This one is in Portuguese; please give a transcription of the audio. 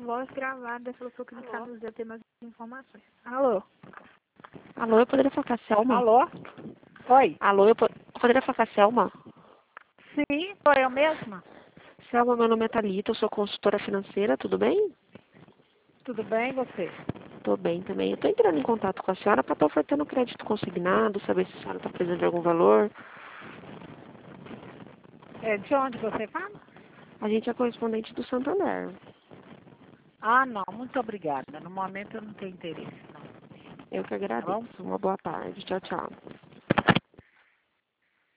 voz gravada, falou que eu clicar nos dedos ter mais informações. Alô? Alô, eu poderia falar com a Selma? Alô? Oi? Alô, eu poderia falar com a Selma? Sim, sou eu mesma. Selma, meu nome é Thalita, eu sou consultora financeira, tudo bem? Tudo bem, você? Tô bem também. Eu tô entrando em contato com a senhora para estar ofertando crédito consignado, saber se a senhora está precisando de algum valor. De onde você fala? A gente é correspondente do Santander. Ah, não, muito obrigada. No momento eu não tenho interesse, não. Eu que Tá bom? agradeço. Uma boa tarde. Tchau, tchau.